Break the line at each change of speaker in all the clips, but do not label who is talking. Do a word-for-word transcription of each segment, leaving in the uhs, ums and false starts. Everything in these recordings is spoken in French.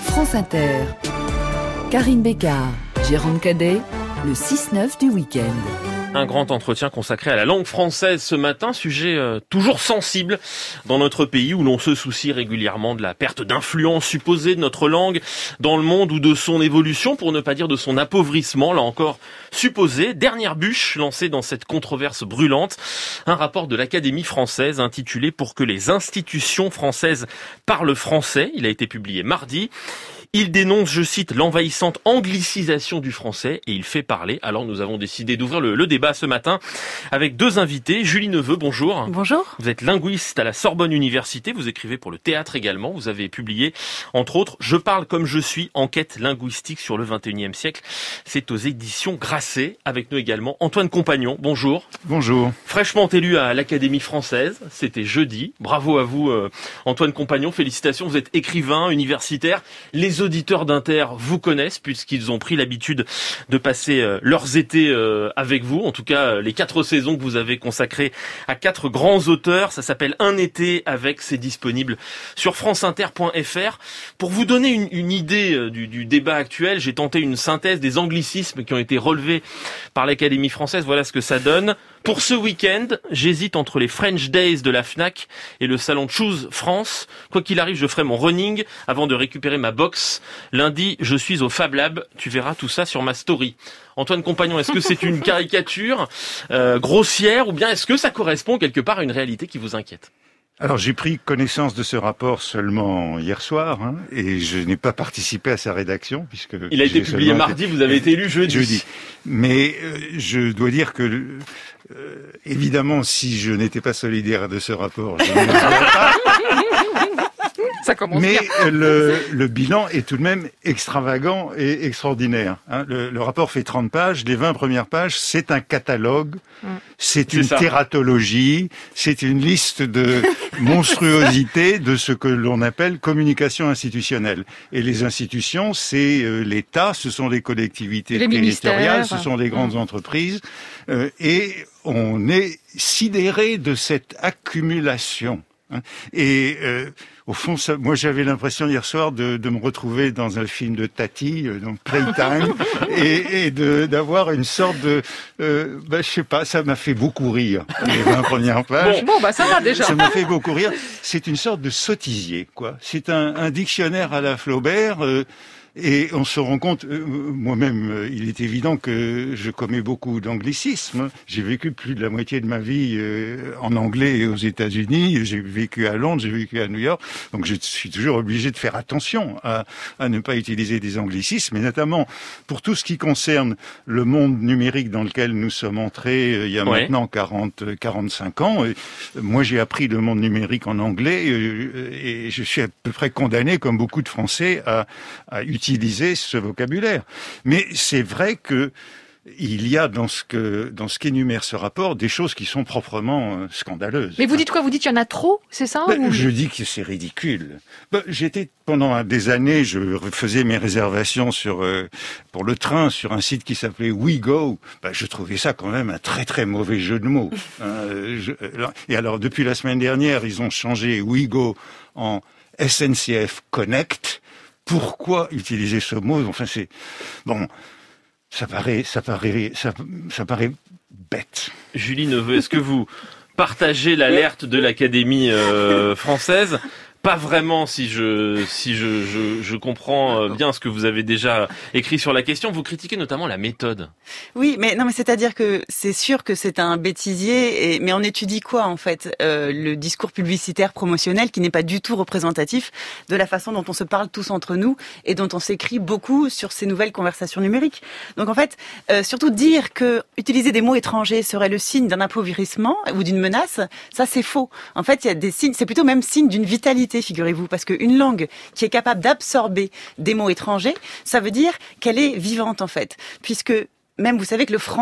France Inter. Karine Bécard, Jérôme Cadet, le six neuf du week-end.
Un grand entretien consacré à la langue française ce matin, sujet euh, toujours sensible dans notre pays où l'on se soucie régulièrement de la perte d'influence supposée de notre langue dans le monde ou de son évolution, pour ne pas dire de son appauvrissement, là encore supposé. Dernière bûche lancée dans cette controverse brûlante, un rapport de l'Académie française intitulé « Pour que les institutions françaises parlent français ». Il a été publié mardi. Il dénonce, je cite, l'envahissante anglicisation du français et il fait parler. Alors nous avons décidé d'ouvrir le, le débat ce matin avec deux invités. Julie Neveu, bonjour.
Bonjour.
Vous êtes linguiste à la Sorbonne Université, vous écrivez pour le théâtre également. Vous avez publié, entre autres, Je parle comme je suis, enquête linguistique sur le vingt et unième siècle. C'est aux éditions Grasset. Avec nous également Antoine Compagnon, bonjour.
Bonjour.
Fraîchement élu à l'Académie française, c'était jeudi. Bravo à vous euh, Antoine Compagnon, félicitations. Vous êtes écrivain, universitaire. Les auditeurs d'Inter vous connaissent puisqu'ils ont pris l'habitude de passer euh, leurs étés euh, avec vous. En tout cas, euh, les quatre saisons que vous avez consacrées à quatre grands auteurs. Ça s'appelle Un été avec, c'est disponible sur franceinter point f r. Pour vous donner une, une idée euh, du, du débat actuel, j'ai tenté une synthèse des anglicismes qui ont été relevés par l'Académie française. Voilà ce que ça donne. Pour ce week-end, j'hésite entre les French Days de la Fnac et le salon Choose France. Quoi qu'il arrive, je ferai mon running avant de récupérer ma box. Lundi, je suis au Fab Lab. Tu verras tout ça sur ma story. Antoine Compagnon, est-ce que c'est une caricature euh, grossière ou bien est-ce que ça correspond quelque part à une réalité qui vous inquiète ?
Alors j'ai pris connaissance de ce rapport seulement hier soir hein, et je n'ai pas participé à sa rédaction puisque
il a été publié seulement... mardi, vous avez été élu jeudi. jeudi.
Mais euh, je dois dire que euh, évidemment si je n'étais pas solidaire de ce rapport, je ne le dirais pas.
Ça commence
Mais
bien.
le, le bilan est tout de même extravagant et extraordinaire. Hein. Le, le rapport fait trente pages. Les vingt premières pages, c'est un catalogue, mmh. c'est, c'est une ça. tératologie, c'est une liste de monstruosités de ce que l'on appelle communication institutionnelle. Et les institutions, c'est euh, l'État, ce sont les collectivités
les
territoriales, ce sont les grandes mmh. entreprises. Euh, et on est sidéré de cette accumulation. Et euh, au fond, ça, moi j'avais l'impression hier soir de, de me retrouver dans un film de Tati, euh, donc Playtime, et, et de, d'avoir une sorte de, euh, bah, je sais pas, ça m'a fait beaucoup rire les vingt premières pages.
Bon, bon bah ça va déjà.
Ça m'a fait beaucoup rire. C'est une sorte de sottisier, quoi. C'est un, un dictionnaire à la Flaubert. Euh, Et on se rend compte, euh, moi-même, euh, il est évident que je commets beaucoup d'anglicismes. J'ai vécu plus de la moitié de ma vie euh, en anglais aux États-Unis. J'ai vécu à Londres, j'ai vécu à New York. Donc je suis toujours obligé de faire attention à, à ne pas utiliser des anglicismes, et notamment pour tout ce qui concerne le monde numérique dans lequel nous sommes entrés euh, il y a ouais. maintenant quarante, quarante-cinq ans. Et, euh, moi, j'ai appris le monde numérique en anglais euh, et je suis à peu près condamné, comme beaucoup de Français, à, à utiliser utiliser ce vocabulaire. Mais c'est vrai que il y a dans ce que dans ce qu'énumère ce rapport des choses qui sont proprement euh, scandaleuses.
Mais vous dites quoi ? Vous dites qu'il y en a trop, c'est ça ?
Ben,
ou...
Je dis que c'est ridicule. Ben, j'étais pendant des années, je faisais mes réservations sur euh, pour le train sur un site qui s'appelait WeGo. Ben, je trouvais ça quand même un très très mauvais jeu de mots. hein, je, et alors depuis la semaine dernière, ils ont changé WeGo en S N C F Connect. Pourquoi utiliser ce mot ? Enfin, c'est bon. Ça paraît, ça paraît, ça, ça paraît bête.
Julie Neveu, est-ce que vous partagez l'alerte de l'Académie euh, française ? Pas vraiment, si je si je, je je comprends bien ce que vous avez déjà écrit sur la question. Vous critiquez notamment la méthode.
Oui, mais non, mais c'est-à-dire que c'est sûr que c'est un bêtisier. Et, mais on étudie quoi en fait euh, le discours publicitaire promotionnel qui n'est pas du tout représentatif de la façon dont on se parle tous entre nous et dont on s'écrit beaucoup sur ces nouvelles conversations numériques. Donc en fait, euh, surtout dire que utiliser des mots étrangers serait le signe d'un appauvrissement ou d'une menace, ça c'est faux. En fait, il y a des signes, c'est plutôt même signe d'une vitalité. Figurez-vous, parce qu'une langue qui est capable d'absorber des mots étrangers, ça veut dire qu'elle est vivante en fait, puisque même vous savez que le français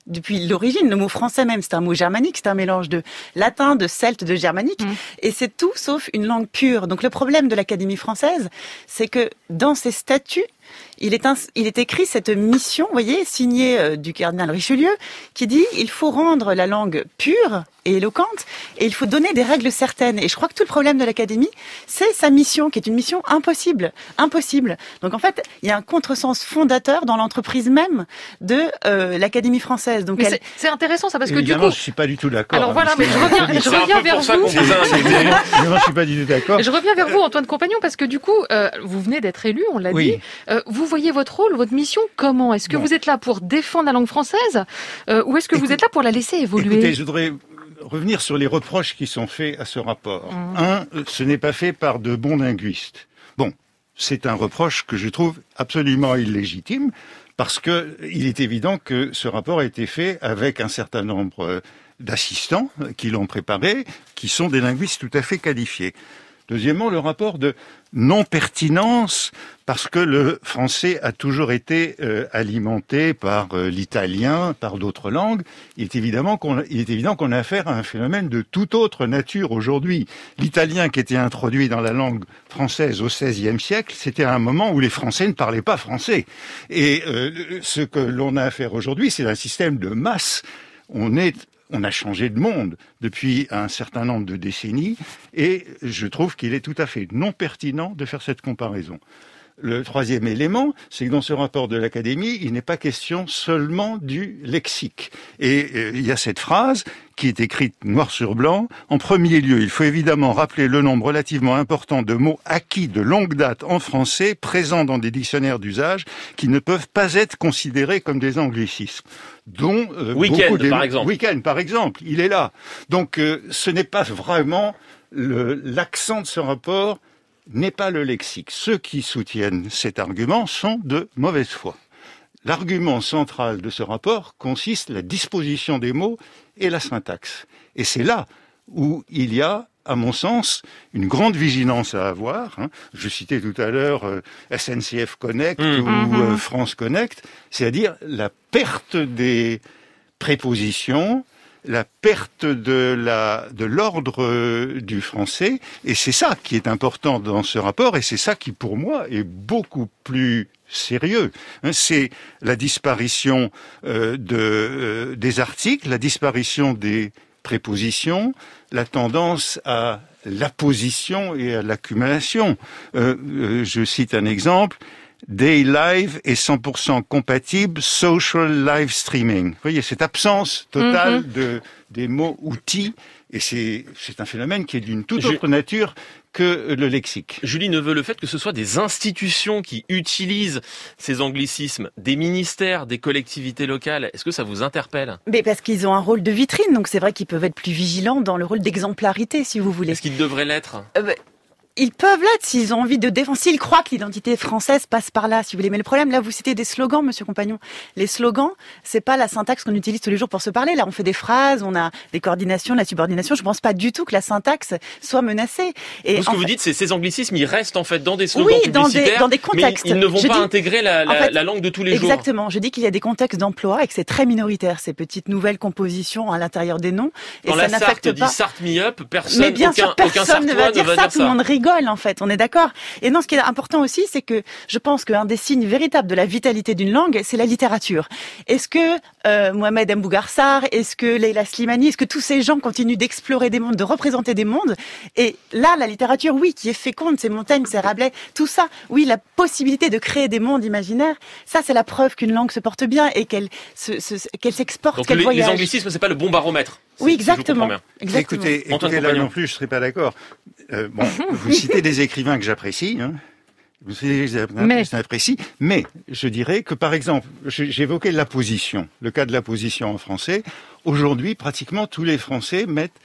depuis l'origine. Le mot français même, c'est un mot germanique, c'est un mélange de latin, de celte, de germanique. Mmh. Et c'est tout sauf une langue pure. Donc le problème de l'Académie française, c'est que dans ses statuts, il est, un, il est écrit cette mission, vous voyez, signée euh, du cardinal Richelieu, qui dit il faut rendre la langue pure et éloquente, et il faut donner des règles certaines. Et je crois que tout le problème de l'Académie, c'est sa mission, qui est une mission impossible, impossible. Donc en fait, il y a un contresens fondateur dans l'entreprise même de euh, l'Académie française. Donc elle...
c'est, c'est intéressant ça, parce
évidemment,
que du coup,
je suis pas du tout d'accord.
Alors voilà, mais je reviens, je reviens vers vous.
Évidemment, je suis pas du tout d'accord.
Je reviens vers vous, Antoine Compagnon, parce que du coup, euh, vous venez d'être élu, on l'a
oui.
dit. Euh, vous voyez votre rôle, votre mission comment ? Est-ce que bon. vous êtes là pour défendre la langue française euh, ou est-ce que Écoute, vous êtes là pour la laisser évoluer ?
Écoutez, je voudrais revenir sur les reproches qui sont faits à ce rapport. Mmh. Un, ce n'est pas fait par de bons linguistes. Bon, c'est un reproche que je trouve absolument illégitime parce que il est évident que ce rapport a été fait avec un certain nombre d'assistants qui l'ont préparé, qui sont des linguistes tout à fait qualifiés. Deuxièmement, le rapport de non-pertinence, parce que le français a toujours été euh, alimenté par euh, l'italien, par d'autres langues. Il est évidemment qu'on, il est évident qu'on a affaire à un phénomène de toute autre nature aujourd'hui. L'italien qui était introduit dans la langue française au seizième siècle, c'était à un moment où les Français ne parlaient pas français. Et euh, ce que l'on a à faire aujourd'hui, c'est un système de masse. On est On a changé de monde depuis un certain nombre de décennies et je trouve qu'il est tout à fait non pertinent de faire cette comparaison. Le troisième élément, c'est que dans ce rapport de l'Académie, il n'est pas question seulement du lexique. Et euh, il y a cette phrase qui est écrite noir sur blanc. En premier lieu, il faut évidemment rappeler le nombre relativement important de mots acquis de longue date en français, présents dans des dictionnaires d'usage, qui ne peuvent pas être considérés comme des anglicismes. Dont euh,
week-end,
beaucoup des...
par exemple.
Week-end, par exemple, il est là. Donc, euh, ce n'est pas vraiment le, l'accent de ce rapport n'est pas le lexique. Ceux qui soutiennent cet argument sont de mauvaise foi. L'argument central de ce rapport consiste la disposition des mots et la syntaxe. Et c'est là où il y a, à mon sens, une grande vigilance à avoir. Je citais tout à l'heure euh, S N C F Connect mmh. ou euh, France Connect, c'est-à-dire la perte des prépositions, la perte de la de l'ordre euh, du français, et c'est ça qui est important dans ce rapport, et c'est ça qui, pour moi, est beaucoup plus sérieux. Hein, c'est la disparition euh, de euh, des articles, la disparition des prépositions, la tendance à l'apposition et à l'accumulation. Euh, euh, je cite un exemple. Day Live est cent pour cent compatible social live streaming. Vous voyez, cette absence totale mm-hmm. de, des mots outils, et c'est, c'est un phénomène qui est d'une toute Je... autre nature que le lexique.
Julie Neveu, le fait que ce soit des institutions qui utilisent ces anglicismes, des ministères, des collectivités locales, est-ce que ça vous interpelle ?
Mais parce qu'ils ont un rôle de vitrine, donc c'est vrai qu'ils peuvent être plus vigilants dans le rôle d'exemplarité, si vous voulez.
Est-ce qu'ils devraient l'être ?
euh, bah... Ils peuvent l'être s'ils ont envie de défendre, s'ils croient que l'identité française passe par là, si vous voulez. Mais le problème, là, vous citez des slogans, monsieur Compagnon. Les slogans, c'est pas la syntaxe qu'on utilise tous les jours pour se parler. Là, on fait des phrases, on a des coordinations, de la subordination. Je pense pas du tout que la syntaxe soit menacée.
Et vous, ce que
fait...
vous dites, c'est ces anglicismes, ils restent en fait dans des slogans
oui,
publicitaires,
dans des, dans des contextes.
Mais ils ne vont
je
pas
dis...
intégrer la, la, en fait, la langue de tous les
exactement.
jours.
Exactement. Je dis qu'il y a des contextes d'emploi et que c'est très minoritaire, ces petites nouvelles compositions à l'intérieur des noms. Et
Quand
ça
la
n'affecte
Sarthe
pas...
dit Sarthe me-up, personne,
mais bien
aucun,
sûr, personne
aucun
ne va dire
ne va
ça,
dire
tout le monde rigole, en fait. On est d'accord. Et non, ce qui est important aussi, c'est que je pense qu'un des signes véritables de la vitalité d'une langue, c'est la littérature. Est-ce que euh, Mohamed Mbougarsar, est-ce que Leila Slimani, est-ce que tous ces gens continuent d'explorer des mondes, de représenter des mondes ? Et là, la littérature, oui, qui est féconde, c'est Montaigne, c'est Rabelais, tout ça, oui, la possibilité de créer des mondes imaginaires, ça, c'est la preuve qu'une langue se porte bien et qu'elle, se, se, qu'elle s'exporte,
donc
qu'elle
les,
voyage.
Les anglicismes, c'est pas le bon baromètre.
Oui, exactement.
Si
exactement.
Écoutez, écoutez là non plus, je serais pas d'accord. Euh, bon, vous citez des écrivains que j'apprécie, hein. Vous citez des écrivains que j'apprécie, mais je dirais que, par exemple, j'évoquais l'apposition, le cas de l'apposition en français. Aujourd'hui, pratiquement tous les Français mettent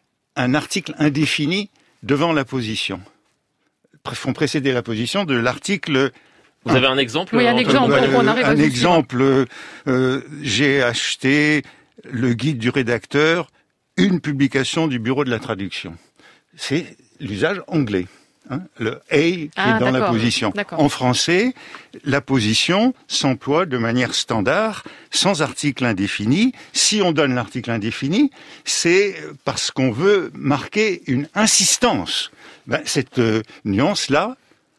un article indéfini devant l'apposition, font précéder l'apposition de l'article.
Vous avez un exemple ?
Oui, un exemple.
Euh,
on arrive
un
à
exemple. Euh, j'ai acheté le guide du rédacteur, une publication du bureau de la traduction. C'est l'usage anglais. Hein, le a qui
ah,
est dans la
d'accord,
position.
D'accord.
En français, la position s'emploie de manière standard, sans article indéfini. Si on donne l'article indéfini, c'est parce qu'on veut marquer une insistance. Ben, cette euh, nuance-là,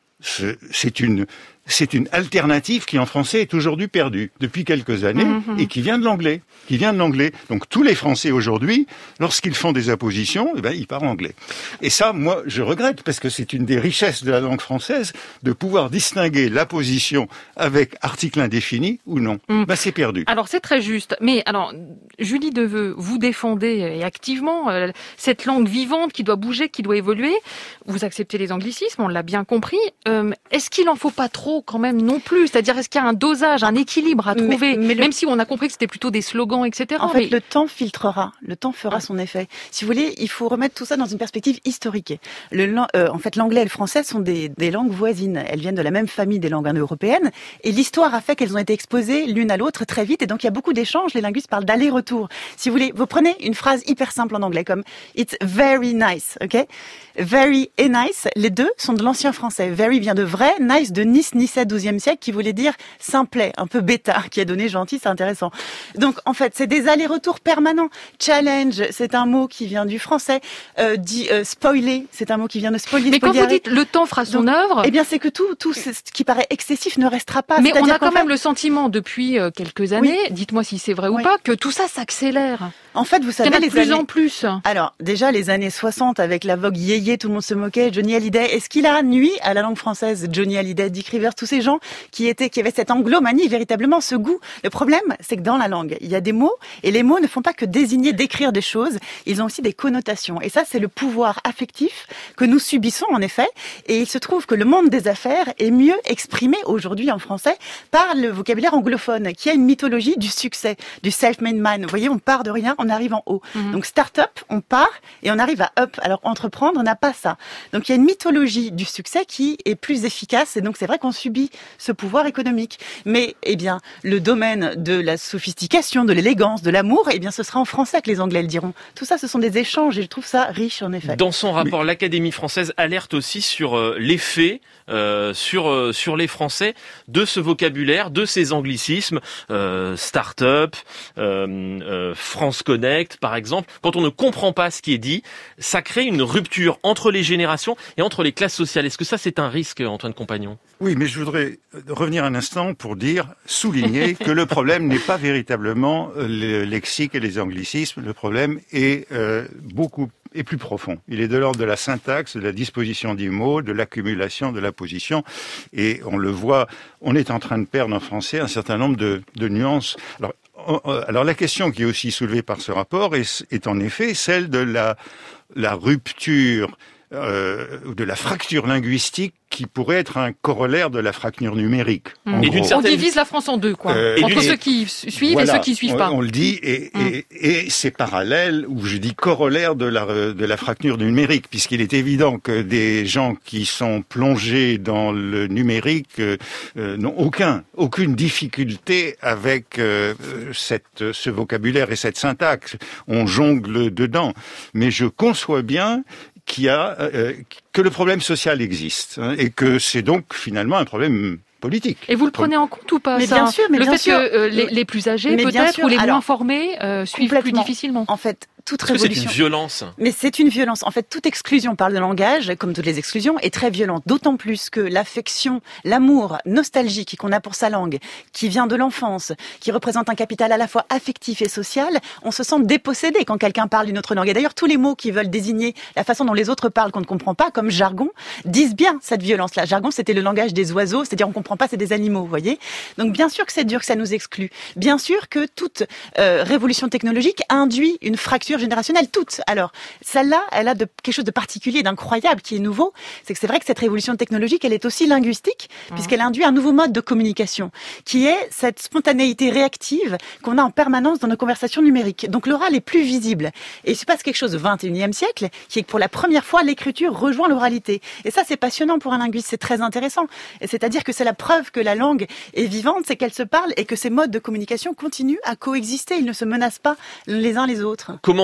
c'est une... C'est une alternative qui, en français, est aujourd'hui perdue depuis quelques années mmh. et qui vient de l'anglais. Qui vient de l'anglais. Donc, tous les Français aujourd'hui, lorsqu'ils font des appositions, eh ben, ils parlent anglais. Et ça, moi, je regrette parce que c'est une des richesses de la langue française de pouvoir distinguer l'apposition avec article indéfini ou non. Mmh. Ben, c'est perdu.
Alors, c'est très juste. Mais, alors, Julie Deveu, vous défendez et activement euh, cette langue vivante qui doit bouger, qui doit évoluer. Vous acceptez les anglicismes, on l'a bien compris. Euh, est-ce qu'il en faut pas trop quand même non plus, c'est-à-dire est-ce qu'il y a un dosage, un équilibre à trouver, mais, mais le... même si on a compris que c'était plutôt des slogans, et cetera.
En fait,
mais...
le temps filtrera, le temps fera ah. son effet. Si vous voulez, il faut remettre tout ça dans une perspective historique. Le, euh, en fait, l'anglais et le français sont des, des langues voisines. Elles viennent de la même famille des langues indo-européennes, et l'histoire a fait qu'elles ont été exposées l'une à l'autre très vite, et donc il y a beaucoup d'échanges. Les linguistes parlent d'aller-retour. Si vous voulez, vous prenez une phrase hyper simple en anglais comme "It's very nice", ok? Very et nice, les deux sont de l'ancien français. Very vient de vrai, nice de Nice, Niçais, douzième siècle, qui voulait dire simplet, un peu bêta, qui a donné gentil, c'est intéressant. Donc, en fait, c'est des allers-retours permanents. Challenge, c'est un mot qui vient du français. Euh, dit, euh, spoiler, c'est un mot qui vient de spoiler.
Mais quand vous dites le temps fera son
Donc,
œuvre...
Eh bien, c'est que tout, tout ce qui paraît excessif ne restera pas.
Mais on a quand
fait...
même le sentiment, depuis quelques années, oui. dites-moi si c'est vrai
oui.
ou pas, que tout ça s'accélère.
En fait, vous savez,
il y en a de
les
plus
années...
en plus.
Alors, déjà, les années soixante, avec la vogue yéyé, tout le monde se moquait, Johnny Hallyday. Est-ce qu'il a nuit à la langue française, Johnny Hallyday, Dick Rivers, tous ces gens qui étaient, qui avaient cette anglomanie, véritablement, ce goût? Le problème, c'est que dans la langue, il y a des mots, et les mots ne font pas que désigner, décrire des choses, ils ont aussi des connotations. Et ça, c'est le pouvoir affectif que nous subissons, en effet. Et il se trouve que le monde des affaires est mieux exprimé aujourd'hui en français par le vocabulaire anglophone, qui a une mythologie du succès, du self-made man. Vous voyez, on part de rien, on arrive en haut. Mmh. Donc, start-up, on part et on arrive à up. Alors, entreprendre, on n'a pas ça. Donc, il y a une mythologie du succès qui est plus efficace. Et donc, c'est vrai qu'on subit ce pouvoir économique. Mais, eh bien, le domaine de la sophistication, de l'élégance, de l'amour, eh bien, ce sera en français que les Anglais le diront. Tout ça, ce sont des échanges et je trouve ça riche, en effet.
Dans son rapport, Mais... l'Académie française alerte aussi sur euh, l'effet euh, sur euh, sur les Français de ce vocabulaire, de ces anglicismes, euh, start-up, euh, euh, France Connect, par exemple. Quand on ne comprend pas ce qui est dit, ça crée une rupture entre les générations et entre les classes sociales. Est-ce que ça, c'est un risque, Antoine Compagnon ?
Oui, mais je voudrais revenir un instant pour dire, souligner que le problème n'est pas véritablement le lexique et les anglicismes. Le problème est euh, beaucoup est plus profond. Il est de l'ordre de la syntaxe, de la disposition des mots, de l'accumulation, de la position. Et on le voit, on est en train de perdre en français un certain nombre de, de nuances. Alors, alors la question qui est aussi soulevée par ce rapport est, est en effet celle de la, la rupture, euh, de la fracture linguistique qui pourrait être un corollaire de la fracture numérique.
Mmh. Et certaine... On divise la France en deux, quoi. Euh, entre ceux qui suivent
voilà,
et ceux qui suivent
on,
pas.
On le dit, et, mmh. et, et c'est parallèle, ou je dis corollaire de la, de la fracture numérique, puisqu'il est évident que des gens qui sont plongés dans le numérique euh, n'ont aucun, aucune difficulté avec euh, cette, ce vocabulaire et cette syntaxe. On jongle dedans. Mais je conçois bien qu'il y a, euh, que le problème social existe, hein, et que c'est donc finalement un problème politique.
Et vous le prenez en compte ou pas,
mais
ça
bien sûr, mais
le
bien
fait
sûr.
que euh, les, les plus âgés, peut-être, ou les Alors, moins formés, euh, suivent plus difficilement.
En fait, toute
Parce
révolution.
Que c'est une violence.
Mais c'est une violence. En fait, toute exclusion par le langage, comme toutes les exclusions, est très violente. D'autant plus que l'affection, l'amour nostalgique qu'on a pour sa langue, qui vient de l'enfance, qui représente un capital à la fois affectif et social, on se sent dépossédé quand quelqu'un parle d'une autre langue. Et d'ailleurs, tous les mots qui veulent désigner la façon dont les autres parlent qu'on ne comprend pas, comme jargon, disent bien cette violence-là. Jargon, c'était le langage des oiseaux, c'est-à-dire on ne comprend pas, c'est des animaux, vous voyez. Donc bien sûr que c'est dur, que ça nous exclut. Bien sûr que toute euh, révolution technologique induit une fracture générationnelle, toute. Alors, celle-là, elle a de, quelque chose de particulier, d'incroyable, qui est nouveau. C'est que c'est vrai que cette révolution technologique, elle est aussi linguistique, mmh. puisqu'elle induit un nouveau mode de communication, qui est cette spontanéité réactive qu'on a en permanence dans nos conversations numériques. Donc, l'oral est plus visible. Et il se passe quelque chose au vingt et unième siècle, qui est que pour la première fois, l'écriture rejoint l'oralité. Et ça, c'est passionnant pour un linguiste, c'est très intéressant. Et c'est-à-dire que c'est la preuve que la langue est vivante, c'est qu'elle se parle et que ces modes de communication continuent à coexister. Ils ne se menacent pas les uns les autres.
Comment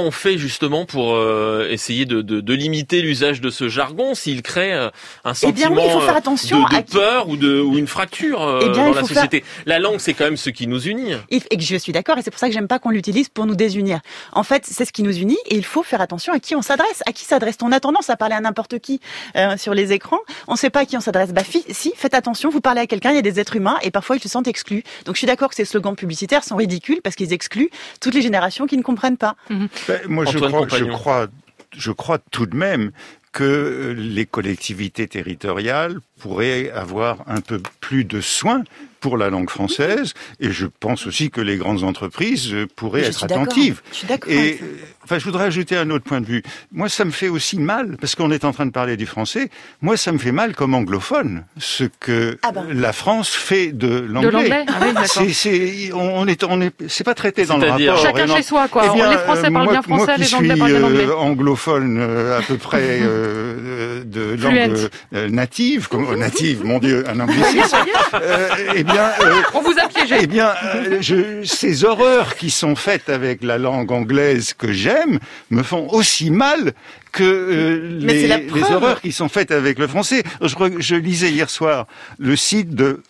comment on fait justement pour euh, essayer de, de, de limiter l'usage de ce jargon s'il crée euh, un sentiment
eh bien oui, il faut faire attention
de, de
à...
peur ou, de, ou une fracture euh,
eh bien,
dans
il
la
faut
société.
faire...
La langue, c'est quand même ce qui nous unit.
Et que je suis d'accord, et c'est pour ça que j'aime pas qu'on l'utilise pour nous désunir. En fait, c'est ce qui nous unit, et il faut faire attention à qui on s'adresse. À qui s'adresse-t-on? On a tendance à parler à n'importe qui euh, sur les écrans. On ne sait pas à qui on s'adresse. Bah fi, si, faites attention, vous parlez à quelqu'un, il y a des êtres humains, et parfois ils se sentent exclus. Donc je suis d'accord que ces slogans publicitaires sont ridicules parce qu'ils excluent toutes les générations qui ne comprennent pas.
Ben, moi, je crois, je crois, je crois tout de même que les collectivités territoriales pourraient avoir un peu plus de soin pour la langue française, et je pense aussi que les grandes entreprises pourraient
je
être attentives.
Je suis d'accord.
Et enfin, je voudrais ajouter un autre point de vue. Moi, ça me fait aussi mal, parce qu'on est en train de parler du français. Moi, ça me fait mal comme anglophone, ce que ah ben. la France fait de l'anglais.
De l'anglais, ah oui, d'accord.
C'est, c'est, on est, on est, c'est pas traité dans le rapport.
Chacun chez soi, quoi.
Eh bien,
les Français parlent
moi,
bien français,
moi qui
les Anglais
suis,
parlent bien anglais.
Euh, anglophone euh, à peu près euh, de langue euh, native, comme native, mon Dieu, un anglicisme. euh, eh bien, euh,
on vous a piégé.
Eh bien, euh, je, ces horreurs qui sont faites avec la langue anglaise que j'aime me font aussi mal que euh, les, les horreurs qui sont faites avec le français. Je, je lisais hier soir le site de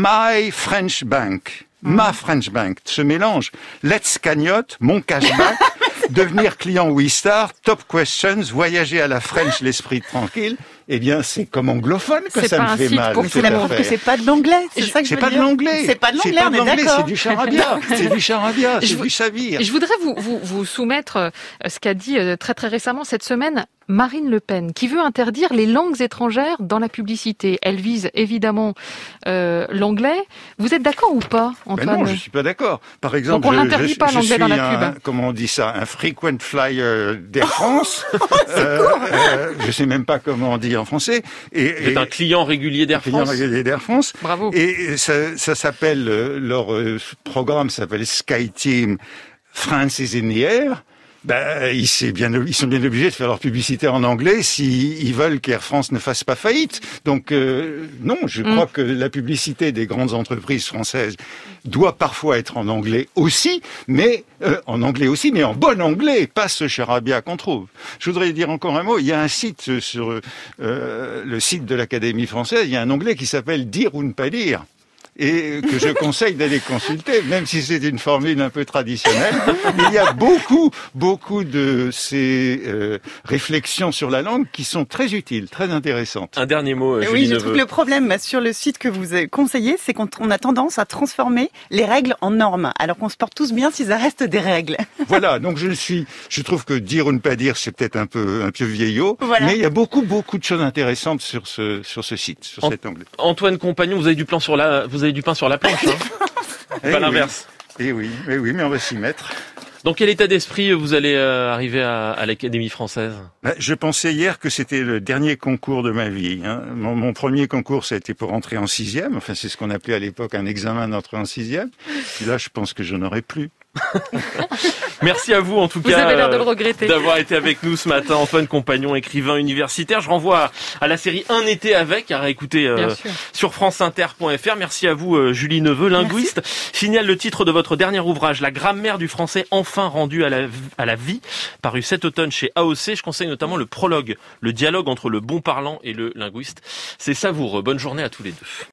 My French Bank. Mmh. Ma French Bank, ce mélange. Let's Cagnotte, mon cashback, devenir client Wistar, top questions, voyager à la French, l'esprit tranquille. Eh bien, c'est comme anglophone que
c'est
ça me fait mal.
C'est la preuve que c'est pas de l'anglais. C'est ça que je veux
pas
dire.
de l'anglais.
C'est pas de l'anglais, on est d'accord.
C'est du charabia. C'est du charabia. C'est du savir.
Je voudrais vous, vous, vous soumettre ce qu'a dit très très récemment cette semaine Marine Le Pen, qui veut interdire les langues étrangères dans la publicité. Elle vise évidemment euh, l'anglais. Vous êtes d'accord ou pas, Antoine?
Ben non, je suis pas d'accord. Par exemple,
donc on
je,
n'interdit
je,
pas
je
l'anglais
suis
dans la pub.
Un, comment on dit ça, un frequent flyer d'Air France.
C'est euh, cool.
euh, je sais même pas comment on dit en français. Et,
Vous êtes un client régulier d'Air France.
Client régulier d'Air France.
Bravo.
Et ça, ça s'appelle euh, leur euh, programme s'appelle SkyTeam France is in the air. Ben, ils, c'est bien, ils sont bien obligés de faire leur publicité en anglais s'ils ils veulent qu'Air France ne fasse pas faillite. Donc euh, non, je crois mm. que la publicité des grandes entreprises françaises doit parfois être en anglais aussi, mais euh, en anglais aussi, mais en bon anglais, pas ce charabia qu'on trouve. Je voudrais dire encore un mot. Il y a un site sur euh, le site de l'Académie française. Il y a un onglet qui s'appelle Dire ou ne pas dire, et que je conseille d'aller consulter, même si c'est une formule un peu traditionnelle. Il y a beaucoup, beaucoup de ces euh, réflexions sur la langue qui sont très utiles, très intéressantes.
Un dernier mot, Julie
Oui, je
Neveu.
trouve que le problème sur le site que vous avez conseillé, c'est qu'on a tendance à transformer les règles en normes, alors qu'on se porte tous bien si ça reste des règles.
Voilà, donc je suis, je trouve que dire ou ne pas dire, c'est peut-être un peu, un peu vieillot, voilà. Mais il y a beaucoup, beaucoup de choses intéressantes sur ce, sur ce site, sur
Ant-
cet onglet.
Antoine Compagnon, vous avez du plan sur la, vous Vous avez du pain sur la planche, hein.
Eh
Pas l'inverse.
Oui. Eh oui, eh oui, mais on va s'y mettre.
Dans quel état d'esprit vous allez euh, arriver à, à l'Académie française?
Ben, je pensais hier que c'était le dernier concours de ma vie. Hein. Mon, mon premier concours, ça a été pour entrer en sixième. Enfin, c'est ce qu'on appelait à l'époque un examen d'entrée en sixième. Puis là, je pense que je n'aurai plus.
Merci à vous en tout
vous
cas
avez l'air de le regretter.
d'avoir été avec nous ce matin. Antoine Compagnon, écrivain universitaire. Je renvoie à la série Un été avec, à réécouter euh, sur franceinter point f r. Merci à vous euh, Julie Neveu, linguiste. Merci. Signale le titre de votre dernier ouvrage, La grammaire du français enfin rendue à la, à la vie, paru cet automne chez A O C. Je conseille notamment le prologue, le dialogue entre le bon parlant et le linguiste. C'est savoureux. Bonne journée à tous les deux.